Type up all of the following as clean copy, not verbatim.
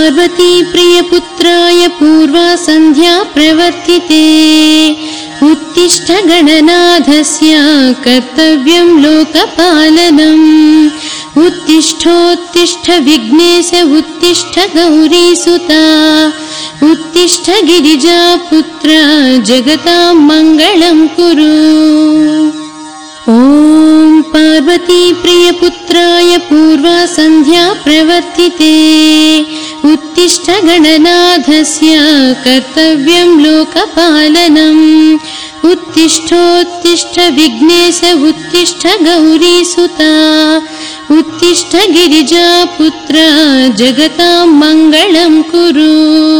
पार्वती प्रियपुत्राय पूर्वा सन्ध्या प्रवर्तिते उत्तिष्ठ गणनाथस्य कर्तव्यं लोकपालनम् उत्तिष्ठोत्तिष्ठ विघ्नेश उत्तिष्ठ गौरीसुता उत्तिष्ठ गिरिजापुत्र जगतां मङ्गलं कुरु। ॐ पार्वती प्रियपुत्राय पूर्वा सन्ध्या प्रवर्तिते उत्तिष्ठ गणनाथस्य कर्तव्यं लोकपालनम् उत्तिष्ठोत्तिष्ठ विघ्नेश उत्तिष्ठ गौरीसुता उत्तिष्ठ गिरिजापुत्र जगतां मङ्गलं कुरु।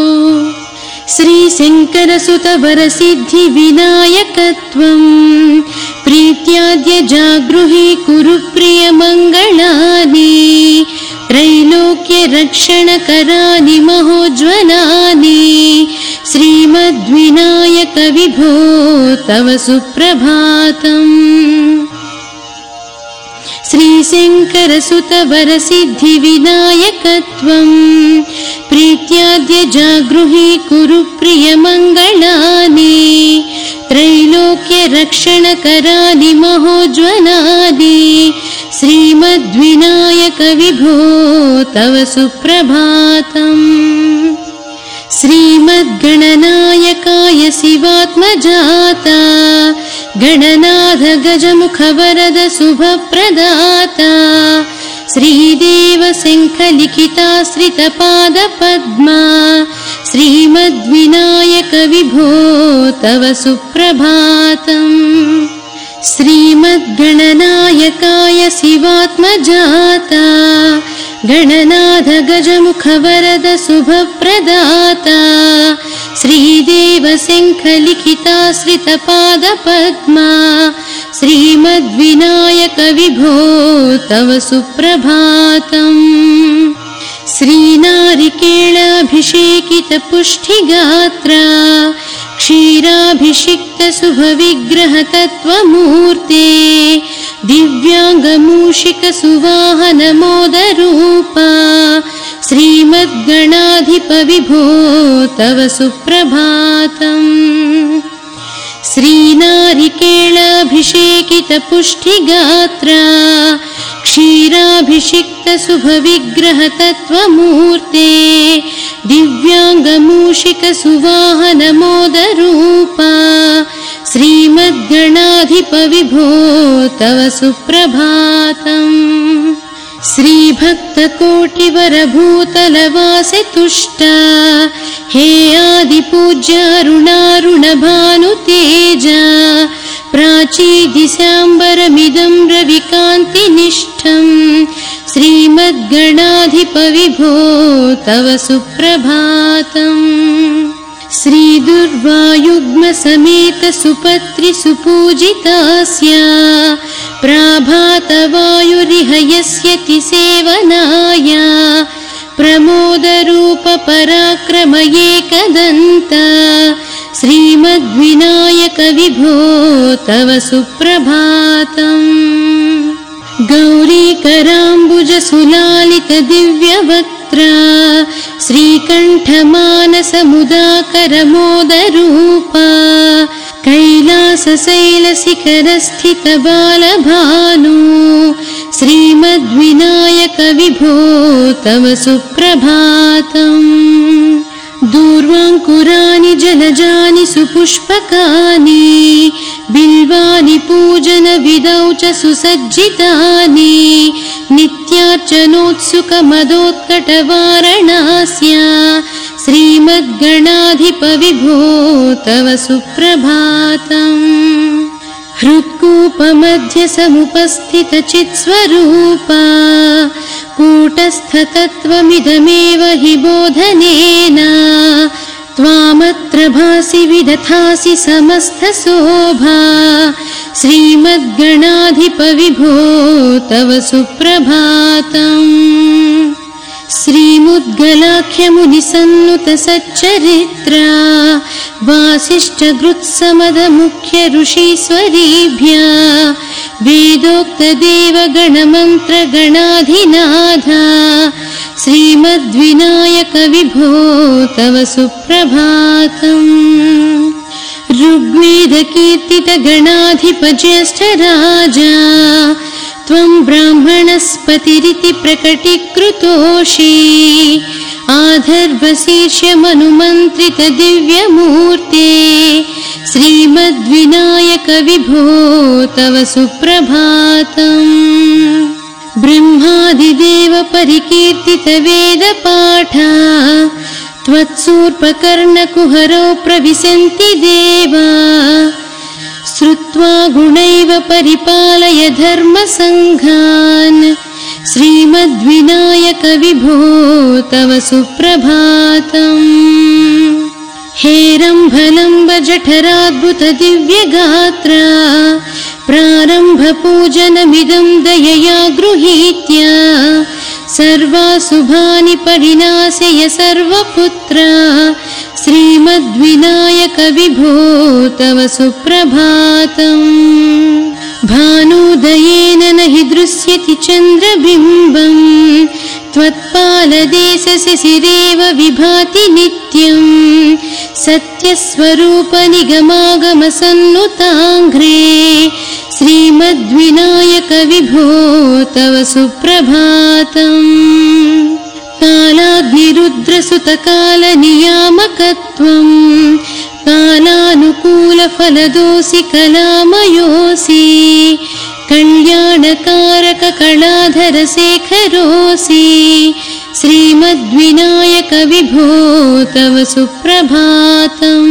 श्रीशङ्करसुत वरसिद्धिविनायकत्वं प्रीत्याद्य जागृहि कुरु प्रियमङ्गलानि त्रैलोक्यरक्षणकराणि महोज्ज्वलानि श्रीमद्विनायक विभो तव सुप्रभातम्। श्रीशङ्करसुत वरसिद्धिविनायकत्वं प्रीत्याद्य जागृहि कुरु प्रियमङ्गलानि त्रैलोक्यरक्षणकराणि महोज्ज्वलानि श्रीमद्विनायक विभो तव सुप्रभातम्। श्रीमद्गणनायकाय शिवात्मजाता गणनाथ गजमुखवरद शुभप्रदाता श्रीदेव शङ्खलिखिताश्रितपादपद्मा श्रीमद्विनायक विभो तव सुप्रभातम्। श्रीमद्गणनायकाय शिवात्मजाता गणनाथ गजमुखवरद शुभप्रदाता श्रीदेव शङ्खलिखिताश्रितपादपद्मा श्रीमद्विनायक विभो तव सुप्रभातम्। श्रीनारिकेलाभिषेकितपुष्टिगात्रा क्षीराभिषिक्तशुभविग्रहतत्त्वमूर्ते दिव्याङ्गमूषिकसुवाहनमोदरूपा श्रीमद्गणाधिप विभो तव सुप्रभातम्। श्रीनारिकेलाभिषेकितपुष्टिगात्रा क्षीराभिषिक्तशुभविग्रहतत्त्वमूर्ते दिव्याङ्गमूषिकसुवाहनमोदरूपा श्रीमद्गणाधिप विभो तव सुप्रभातम्। श्रीभक्तकोटिवरभूतलवासे तुष्टा हे आदिपूज्य अरुणारुणभानुतेजा प्राचीदिशाम्बरमिदं रविकान्तिनिष्ठं श्रीमद्गणाधिप विभो तव सुप्रभातम्। श्रीदुर्वायुग्मसमेत सुपत्रि सुपूजितास्य प्राभातवायुरिह यस्यति सेवनाय प्रमोदरूप पराक्रम एकदन्त श्रीमद्विनायक विभो तव सुप्रभातम्। गौरीकराम्बुज सुलालित दिव्यवक्त्रा श्रीकण्ठमानसमुदाकर मोदरूपा कैलासशैलशिखरस्थित बालभानु श्रीमद्विनायक विभो तव सुप्रभातम्। दूर्वाङ्कुराणि जलजानि सुपुष्पकानि बिल्वानि पूजनविधौ च सुसज्जितानि नित्यार्चनोत्सुकमदोत्कटवारणास्य श्रीमद्गणाधिप विभो तव सुप्रभातम्। हृत्कूपमध्य समुपस्थितचित्स्वरूपा कूटस्थतत्त्वमिदमेव हि बोधनेन त्वामत्र भासि विदधासि समस्तशोभा श्रीमद्गणाधिप विभो तव सुप्रभातम्। श्रीमुद्गलाख्यमुनिसन्नुत सच्चरित्रा वासिष्ठगृत्समद मुख्य ऋषीश्वरीभ्य वेदोक्त देवगणमन्त्र गणाधिनाथ श्रीमद्विनायक विभो तव सुप्रभातम्। ऋग्वेद कीर्तित गणाधिप ज्येष्ठ राजा त्वं ब्राह्मणस्पतिरिति प्रकटीकृतोषि। आधर्वशीर्ष्य मनुमन्त्रित दिव्यमूर्ते श्रीमद्विनायक विभो तव सुप्रभातम्। ब्रह्मादिदेव परिकीर्तित वेदपाठा त्वत्सूर्पकर्णकुहरौ प्रविशन्ति देवा। श्रुत्वा गुणैव परिपालय धर्मसङ्घान् श्रीमद्विनायक विभो तव सुप्रभातम्। हेरम्भलम्ब जठराद्भुत दिव्यगात्रा प्रारम्भ पूजनमिदं दयया गृहीत्य। सर्वाशुभानि परिनाशय सर्वपुत्रा श्रीमद्विनायक विभो तव सुप्रभातम्। भानुदयेन न हि दृश्यति चन्द्रबिम्बम् त्वत्पालदेशशिशिरेव विभाति नित्यम्। सत्यस्वरूप निगमागम सन्नुताङ्घ्रे श्रीमद्विनायक विभो तव सुप्रभातम्। कालाग्निरुद्रसुतकालनियामकत्वम् कालानुकूलफलदोषि कलामयोऽसि। कल्याणकारक कलाधर शेखरोऽसि श्रीमद्विनायक विभो तव सुप्रभातम्।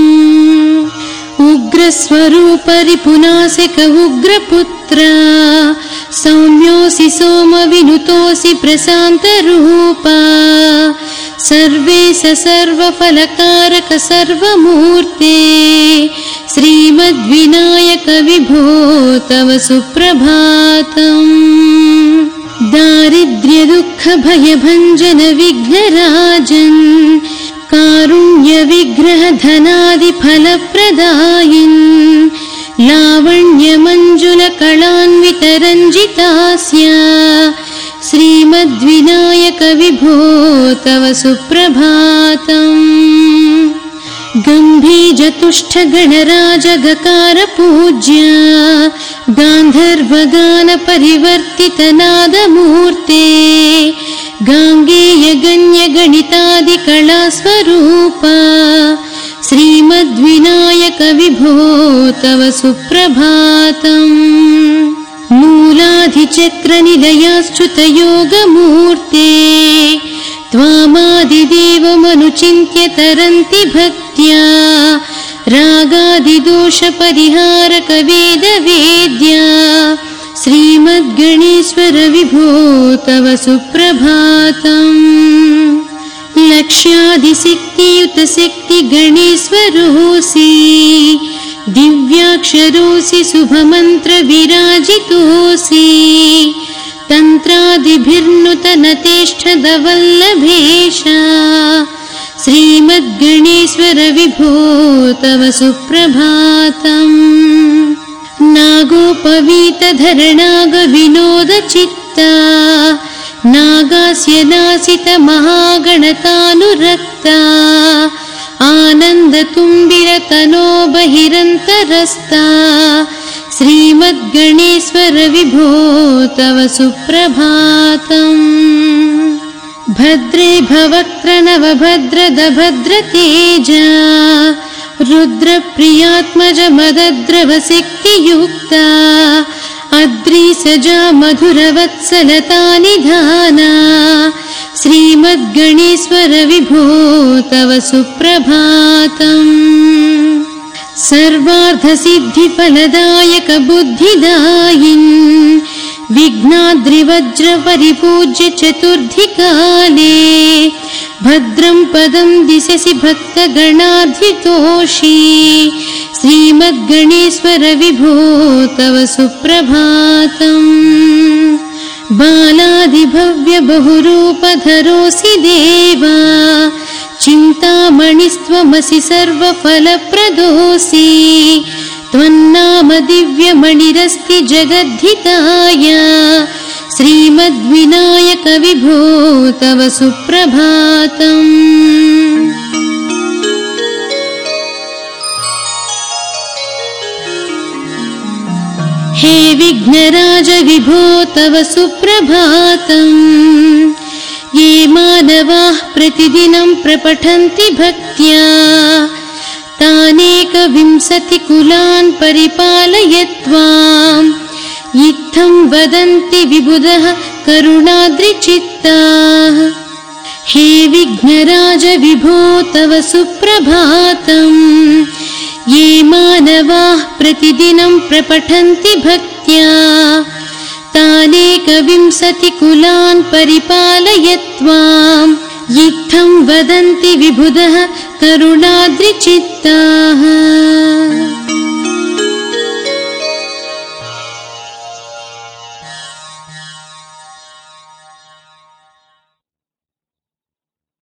उग्रस्वरूप रिपुनासिक उग्रपुत्रा सौम्योऽसि सोमविनुतोऽसि प्रशान्तरूपा। सर्वेश सर्वफलकारक सर्वमूर्ते श्रीमद्विनायक विभो तव सुप्रभातम्। दारिद्र्यदुःखभयभञ्जन विघ्नराजन् कारुण्यविग्रह धनादिफलप्रदायिन्। लावण्यमञ्जुलकलान्वितरञ्जितास्य श्रीमद्विनायक विभो तव सुप्रभातम्। गम्भीरतुष्टगणराज गकार पूज्य गान्धर्वगान परिवर्तित नादमूर्ते। गाङ्गेय गण्य गणितादिकला स्वरूपा श्रीमद्विनायक विभो तव सुप्रभातम्। मूलाधिचक्र निलयाच्युत योगमूर्ते त्वामादिदेवमनुचिन्त्य तरन्ति भक्त्या। रागादिदोष परिहारक वेदवेद्या श्रीमद्गणेश्वर विभो तव सुप्रभातम्। लक्ष्यादिशक्तियुत शक्ति गणेश्वरोऽसि। दिव्याक्षरोऽसि शुभमन्त्र विराजितोऽसि। तन्त्रादिभिर्नुतनतेष्ठदवल्लभेश श्रीमद्गणेश्वर विभो तव सुप्रभातम्। नागोपवीतधरनागविनोदचित्ता नागास्य नासित महागणतानुरक्ता। आनन्दतुम्बिरतनो बहिरन्तरस्ता श्रीमद्गणेश्वर विभो तव सुप्रभातम्। भद्रे भवक्त्र नवभद्रद भद्रतेजा रुद्रप्रियात्मज मदद्रव शक्तियुक्ता। अद्रिसजा मधुरवत्सलता निधाना श्रीमद्गणेश्वर विभो तव सुप्रभातम्। सर्वार्थसिद्धिफलदायक बुद्धिदायिन् विघ्नाद्रिवज्र परिपूज्य चतुर्धिकाले। भद्रं पदं दिशसि भक्तगणाधितोषि श्रीमद्गणेश्वर विभो तव सुप्रभातम्। बालादिभव्य बहुरूपधरोऽसि देवा चिन्तामणिस्त्वमसि सर्वफलप्रदोऽसि। त्वन्नाम दिव्यमणिरस्ति जगद्धिताय श्रीमद्विनायक विभो तव सुप्रभातम्। हे विघ्नराज विभो तव सुप्रभातम्। ये मानवाः प्रतिदिनं प्रपठन्ति भक्त्या तानेकविंशतिकुलान् परिपालय त्वाम्। इत्थं वदन्ति विबुधः करुणाद्रिचित्ताः। हे विघ्नराज विभो तव सुप्रभातम्। ये मानवाः प्रतिदिनं प्रपठन्ति भक्त्या तानेकविंशतिकुलान् परिपालय त्वाम्। इत्थं वदन्ति विबुधः करुणाद्रिचित्ताः।